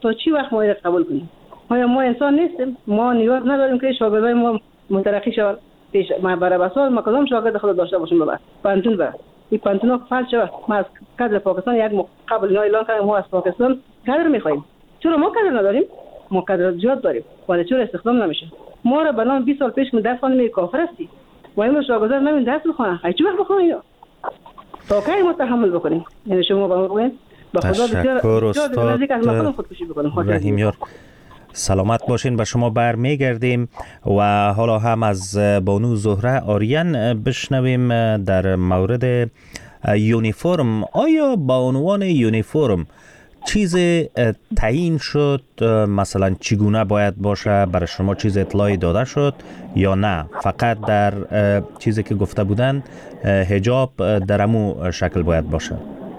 تا چی وقت ما قبول کنیم؟ آیا ما انسان نیستیم؟ ما نیاز نداریم که شاگردای ما مترقی شوند. پیش ما برای بسال ما کدام شاگرد خود داشته باشیم ببر پانتون بر این پانتون فعال شود. ما از کادر پاکستان یک قبل اینا اعلان کردیم ما از پاکستان کادر میخوایم. چرا ما کادر نداریم؟ ما کادر زیاد داریم ولی چرا استخدام نمیشه؟ ما را بنام 20 سال پیش درس خوانیم کافر هستی و این شاگردان نمیدونن درس بخونن. چی وقت بخونن؟ تا کی ما تحمل بکنیم؟ یعنی شما با ما بگوین به خدا بسیار نزدیک از مقام خودکشی بکنیم. رحیمیار سلامت باشین. به شما برمیگردیم و حالا هم از بانو زهره آریان بشنویم در مورد یونیفرم. آیا با عنوان یونیفرم چیز تعیین شد؟ مثلا چگونه باید باشه؟ برای شما چیز اطلاعی داده شد یا نه فقط در چیزی که گفته بودن حجاب در امو شکل باید باشه؟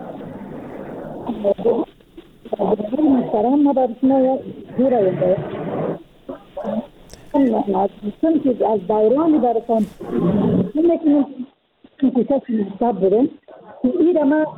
محترم ما برای شما یک دوره چون که از دورانی براتان نمیکنم که کسی مستب بریم این را ما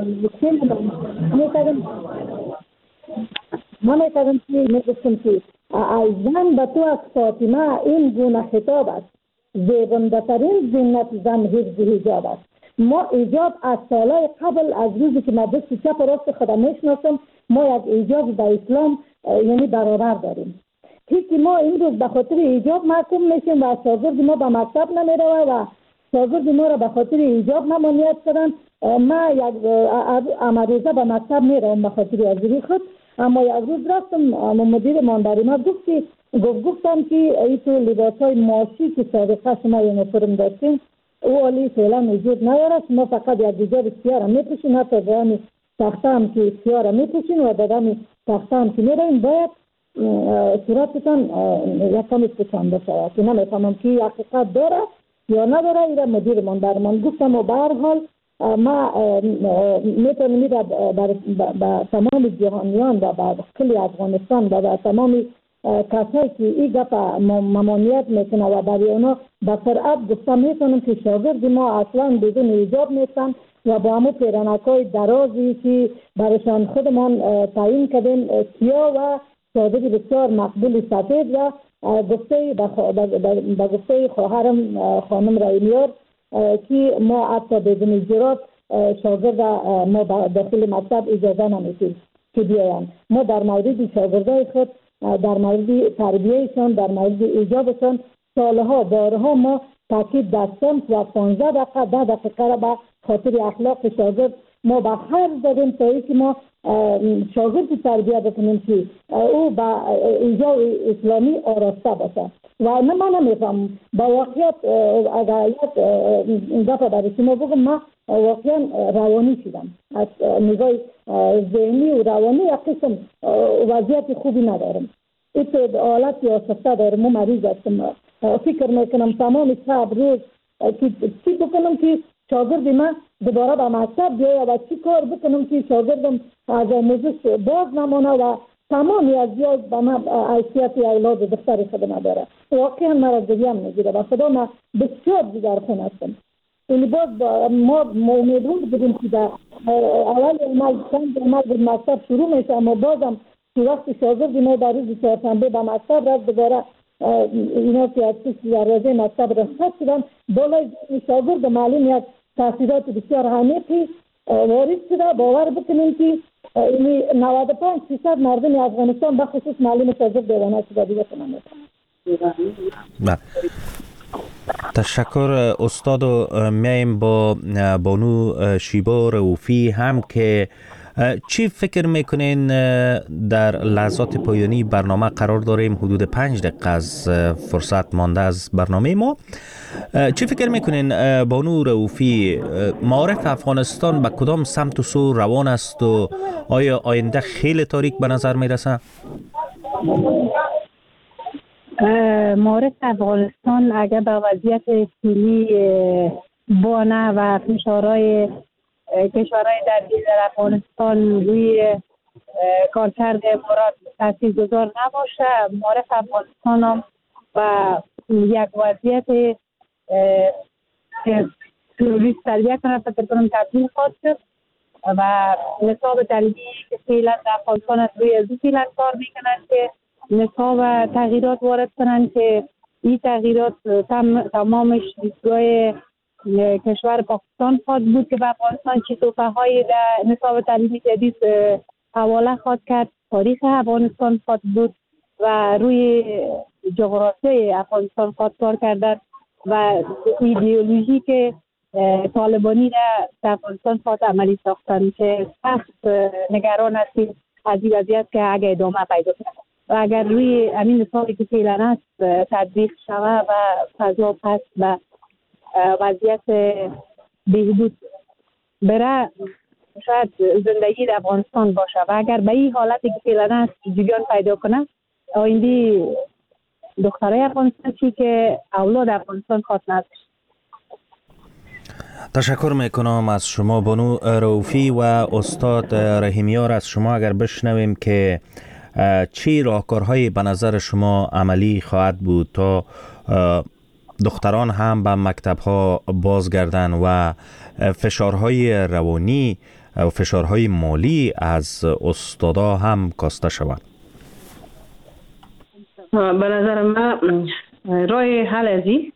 میکردم که میگفتم که از زن به تو از فاطمه این گونه خطاب است. زیبنده ترین زینت زن حفظ حجاب است. ما ایجاب از سالهای قبل از روزی که ما دست چپ راست خودم میشناسم ما یک ایجاب در اسلام یعنی برابر داریم. که ما امروز به خاطر ایجاب محکوم میشیم و شاگرد ما به مکتب نمیروه و شاگرد ما را به خاطر ایجاب ممنوعیت کردن. ما یک امروزه به مکتب میروم به خاطر ازری خود. اما یک روز رفتم مدیر مانداری ما گفتم که این تو لباس های ماشی که سابقه شما یونیفرم داشتین او عالی فعلا وجود نداره. شما فقط یک دیگر سیاره میپوشین، حتی دادن تخته هم که سیاره میپوشین و دادن تخته هم که میروین باید صورتتان یک کمی پوشانده شود که نمیفهمم که حقیقت داره یا نداره. ایره مدیر ماندارمان گفتم و به هر حال ما میتونیم به تمام جهانیان و به کل افغانستان و به تمام کسایی که این گپ ممانعت میکنه و برای اونا به سرعت گفتم میتونم که شاگرد ما اصلا بدون ایجاب نیستن و با همون پیرنکای درازی که برایشان خودمان تعیین کردیم سیاه و صادق بسیار مقبول سفید و به گفته خواهرم خانم رحیمیار که ما حتی بدون جرات شاگرد ما داخل مکتب اجازه نمیدیم که بیاین. ما در مورد شاگردای خود در مورد تربیهشان در مورد ایجابشان سالها بارها ما تاکید داشتیم و 15 دقیقه 10 دقیقه را به خاطر اخلاق شاگرد ما به هر زدیم تا اینکه ما شاگرد تربیه بکنیم که او با ایجاب اسلامی آراسته باشه و من نمیفهم با واقعیت اگر یک دفعه برای شما بگم ما واقعا روانی شدم از نگاه ذهنی و روانی یک قسم وضعیت خوبی ندارم. این حالت آشفته دارم و مریض هستم. فکر میکنم تمام شب روز چی بکنم که شاگرد ما دوباره به مکتب بیاید و چی کار بکنم که شاگردم از آموزش باز نمانه و تمامی از یاد به من حیثیت اولاد دختر خود نداره. واقعا مرا جدیم میگیره و خدا ما بسیار دیگر خون هستم. این باز ما امیدوار بودیم که در اول عمل به مکتب شروع میشه اما بازم که وقت شاگرد ما در روز چهارشنبه به مکتب رفت دوباره اینا که از دروازه مکتب رخصت شدن بالای شاگرد معلوم یک تاثیرات بسیار عمیقی وارد شده. باور بکنیم که 95% مردم افغانستان به خصوص معلوم شاگرد دیوانه شده دیگه کنم. تشکر استاد. و میایم با بانو شیبا رؤوفی هم که چی فکر میکنین در لحظات پایانی برنامه قرار داریم؟ حدود 5 دقیقه از فرصت مانده از برنامه ما. چی فکر میکنین بانو رؤوفی معارف افغانستان به کدام سمت و سو روان است و آیا آینده خیلی تاریک به نظر میرسه؟ معارف افغانستان اگر به وضعیت اقلیمی بانه و فشارهای کشورهای در افغانستان روی کارکرد مراد تاثیرگذار نباشه، معارف افغانستان هم و یک وضعیت تروریست تربیه کنه فکر کنم تبدیل خواهد شد. و نصاب تعلیمی که فعلا در افغانستان از روی از فعلا کار میکنند که نصاب تغییرات وارد کنند که این تغییرات تمامش دیدگاه کشور پاکستان خواهد بود که به افغانستان چه توفیق‌های در نصاب تعلیمی جدید حواله خواهد کرد، تاریخ افغانستان خواهد بود و روی جغرافیای افغانستان خواهد کار کردن و ایدئولوژی که طالبانی در افغانستان خواهد عملی ساختن که سخت نگران هستیم از این وضعیت که اگر ادامه پیدا کنه و اگر روی همین نصابی که فعلا است تطبیق شود و فضا پس به وضعیت بهبود بره، شاید زندگی در افغانستان باشه و اگر به این حالتی که فعلا است جریان پیدا کنه آینده دخترای افغانستان چی که اولاد افغانستان خواهد نباشه. تشکر میکنم از شما بانو رؤوفی و استاد رحیمیار. از شما اگر بشنویم که چی راهکارهایی به نظر شما عملی خواهد بود تا دختران هم به مکتب‌ها بازگردن و فشارهای روانی و فشارهای مالی از استادا هم کاسته شود؟ به نظر من راه حل ازی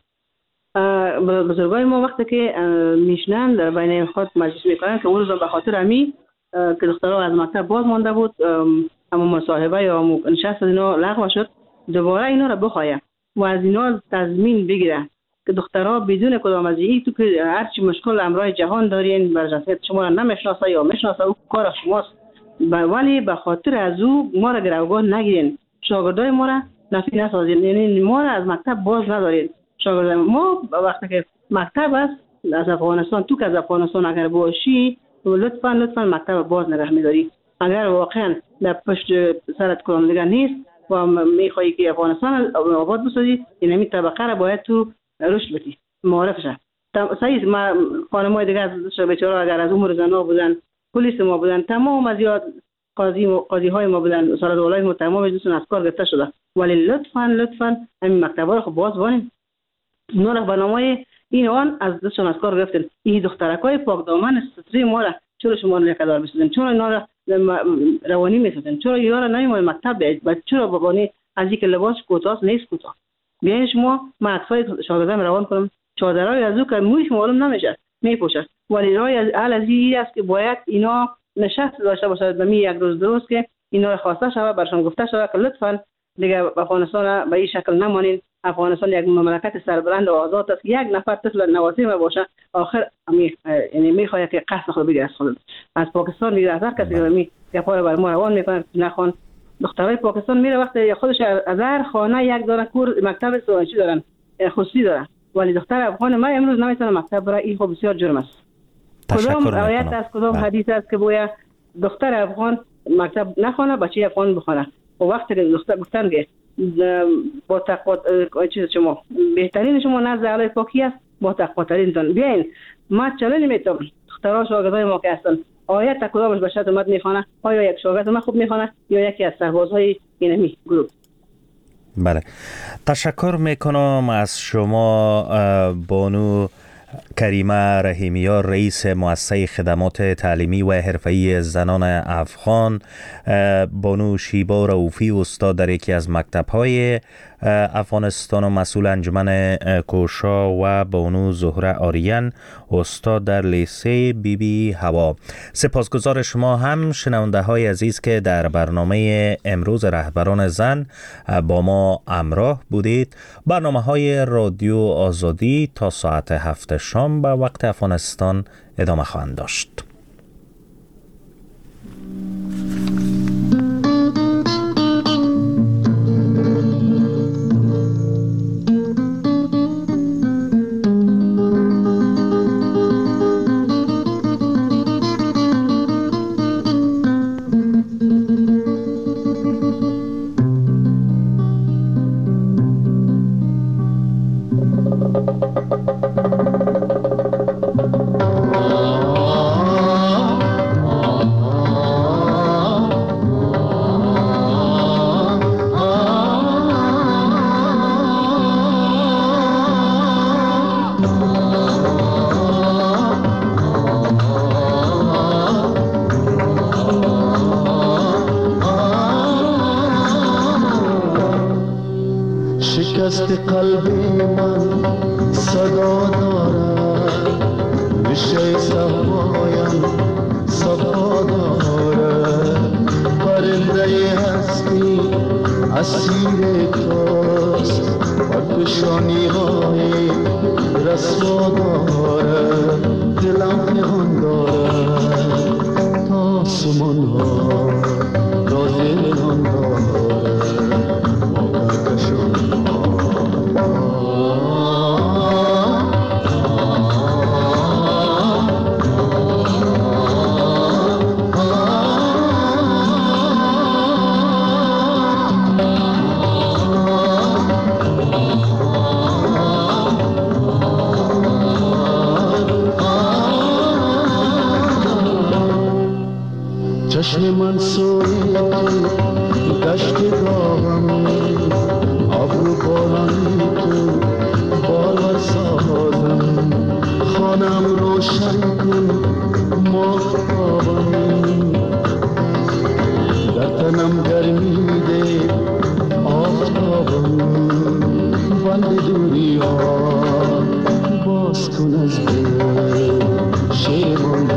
بزرگای ما وقتی که میشنن در بین خود مجلس میکنن که اون روز به خاطر امی که دخترها از مکتب باز مانده بود اما مصاحبه یا نشست اینا لغو شد، دوباره اینا را بخواید و از اینا تضمین بگیره که دخترها بدون کدام از این تو که هرچی مشکل امرای جهان دارین بر جنسیت شما را نمیشناسه یا میشناسه او کار شماست، ولی به خاطر از او ما را گروگاه نگیرین، شاگردای ما را نفی نسازین، یعنی ما را از مکتب باز ندارین. شاگردای ما وقتی که مکتب است از افغانستان تو که از افغانستان اگر باشی لطفا مکتب باز نگه میداری. اگر واقعا در پشت سرت کدام دیگر نیست و میخوایی که افغانستان آباد بسازی، این همین طبقه را باید تو رشد بدی، معرف شد. صحیح ما خانمای دیگر از بیچاره اگر از امور زنا بودن، پلیس ما بودن، تمام از یاد قاضی های ما بودن، سال دولای ما تمام دوستان از کار گرفته شده، ولی لطفا همین مکتبا رو خب باز بانیم. اونا را برنامه این آن از دستشون از کار گرفتن. این دخترکای پاک دامن ستری ما را چرا شما نکدار بسازین؟ چرا اینا را روانی میسازین؟ چرا اینا را نمیمونه مکتب بیاید؟ بعد چرا بابانی از اینکه لباس کوتاه نیست کوتاه بیاین شما مکتبای شاگردان روان کنم چادرای از او که مویش معلوم نمیشه میپوشه، ولی رای از این است که باید اینا نشست داشته باشد به یک روز درست که اینا را خواسته شود برشان گفته شود که لطفا دیگه افغانستان به این شکل نمانین. افغانستان یک مملکت سربلند و آزاد است. یک نفر طفل نوازی ما باشه آخر یعنی میخواد که قصد خود بگیره از پاکستان دیگه هر کسی که می پای بر ما روان میکنه نخوان. دخترای پاکستان میره وقتی خودش از هر خانه یک دونه کور مکتب سوانچی دارن خصوصی دارن، ولی دختر افغان ما امروز نمیتونه مکتب بره. این خب بسیار جرم است. کدام آیت از کدام حدیث است که باید دختر افغان مکتب نخونه بچه افغان بخونه؟ و وقتی که دختر گفتن که با تقوا چیز شما بهترین شما نزد اعلی پاکی است با تقوا ترین بیاین ما چلنج میتونم دخترها شاگردای ما که هستن آیت کدامش به شرط اومد میخونه؟ آیا یک شاگرد ما خوب میخونه یا یکی از سربازهای اینمی گروه؟ بله، تشکر میکنم از شما بانو کریمه رحیمیار، رئیس مؤسسه خدمات تعلیمی و حرفه‌ای زنان افغان، بانو شیبا رؤوفی استاد در یکی از مکتب‌های افغانستان و مسئول انجمن کوشا و بانو زهره آریان استاد در لیسه بی بی هوا. سپاسگزار شما هم شنونده های عزیز که در برنامه امروز رهبران زن با ما همراه بودید. برنامه های رادیو آزادی تا ساعت 7 شام به وقت افغانستان ادامه خواهند داشت. شکست قلب من صدا دارد، ریشه صفایم صفا دارد. پرنده هستی اسیر توست، پرفشانی های رسوا دارد. دلم پیغام دارد تا آسمان ها راز اعلان دارد. ما کهکشان چشم من سوی تو دشت داغم، ابرو بارانی تو باور سازم. خانم روشن کن ماهتابم، در تنم گرمی ده آفتابم. بند دوری ها باز کن از دل شیرمان